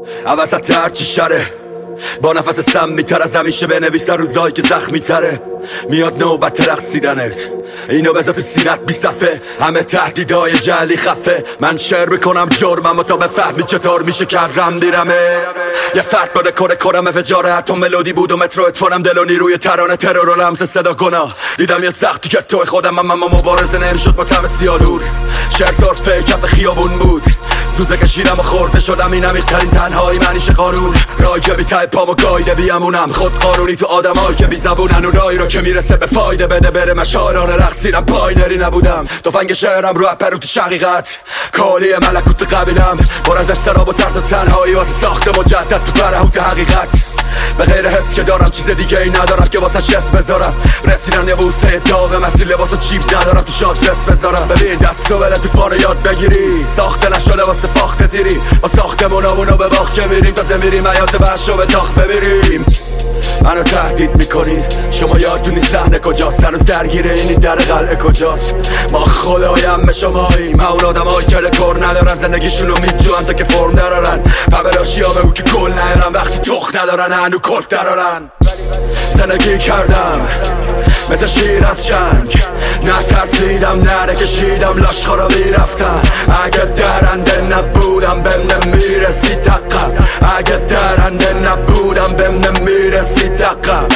عوضت هرچی شره با نفس سمی تر از همیشه بنویسن روزایی که زخمی تره. میاد نوبت رقصیدنت، اینو بذات سینت بی صفه، همه تهدیدای جعلی خفه. من شعر میکنم جرمم و تا بفهمی چطور میشه کردم دیرمه. یه فرد بده کره کرم فجاره، حتی ملودی بود و مترو اتفانم دل و نیروی ترانه ترور و لمس صدا گناه. دیدم یه سختی که توی خودم اما مبارزه نمیشد با طعم سیانور. شعر صرفه کف خیابون بود، سوزه کشیدم و خورده شدم، این عمیق‌ترین تنهایی منیشه قانون. رای که بی ته پامو گایده بیامونم، خود قانونی تو آدمایی که بی زبونن و رای رو که میرسه به فایده بده بره. من شاعران رقصیدم پایدری نبودم، تفنگ شعرم رو پروت شقیقت کالی ملکوت قبیلم، پر از استراب و ترس و تنهایی واسه ساخت مجدد تو برهوت حقیقت. به غیر حس که دارم چیز دیگه ای ندارم که واسه شست بذارم. رسیدن یه بوسه داغ مسیل لباس و چیپ ندارم تو شادرس بذارم. ببین دستو بله تو فانو یاد بگیری، ساخته نشده واسه فاخت تیری، با ساختمونامونو به باخت که میریم تازه میریم حیات وحشو به تاخت ببیریم. منو تهدید میکنید، شما یادتونی صحنه کجاست؟ هنوز درگیره اینی در قلعه کجاست؟ ما خدایم به شماییم، اون آدمایی که رکور ندارن زندگیشونو میجوان تا که فرم درارن. پبلاشیا بگو که کل نهرن وقتی تخ ندارن هنو کل درارن. زندگی کردم مثل شیر از جنگ، نترسیدم نرکشیدم لاشخورا میرفتم. اگه درنده نبودم بهم نمیرسید دقم، اگه درنده نبودم بهم نمیرسید دقم.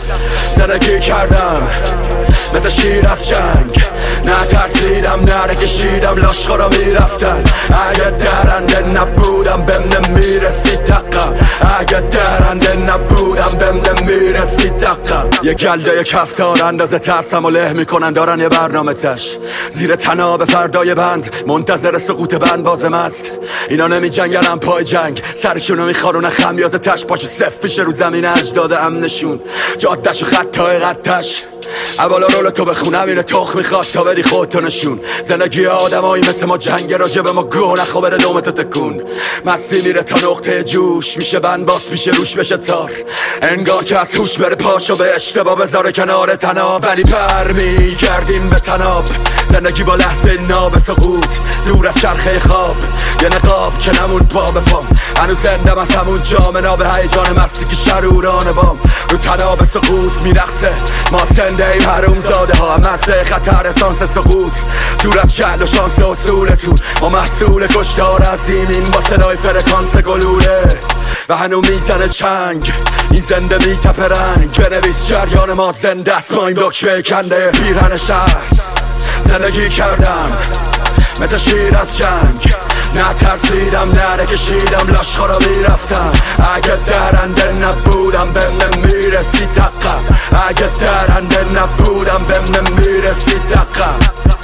زندگی کردم مثل شیر از جنگ، نترسیدم نرکشیدم لاشخورا میرفتن. اگه درنده نبودم بهم نمیرسید دقم، اگه درنده نبودم بهم نمیرسید دقم. یه گله یه کفتار اندازه ترسم و له میکنن، دارن یه برنامه تش زیر تناب فردای بند، منتظر سقوط بند بازم است. اینا نمی جنگن پای جنگ، سرشونو میخارونن خمیازه تش، پاشو صف پیش رو زمین اجداد امنشون، جادش و خطای قدتش. اولا رول تو بخونم اینه تخ میخواد تا بری خودتو نشون. زندگی آدمایی مثل ما جنگ راجع به ما گو نخو بره دومتو تکون. مستی میره تا نقطه جوش، میشه بند باس میشه روش بشه تار، انگار که از هوش بره پاشو به اشتباه بذاره کنار تناب. ولی پر میگردیم به تناب، زندگی با لحظه ناب سقوط دور از چرخه خواب. یه نقاب که نمون پا به پام، هنوز زندم از همون جام ناب هیجان مستی که شروران بام. رو تناب سقوط میرخصه ما زنده ایم حروم زاده ها، مزه خطر اسانس سقوط دور از شهل و شانس اصولتون. ما محصول کشتار عظیمین با صدای فرکانس گلوله و هنو میزنه چنگ، این زنده میتپه رنگ. بنویس جریان ما زنده است، ما این دکمه کنده پیرهن شهر. زندگی کردم مثل شیر از جنگ، نترسیدم نرکشیدم لاشخورا میرفتم. اگه درنده نبودم بهم نمیرسید دقم، اگه درنده نبودم بهم نمیرسید دقم.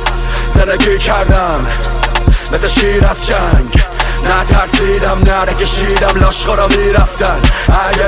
زندگی کردم مثل شیر از جنگ، نترسیدم نرکشیدم لاشخورا میرفتن.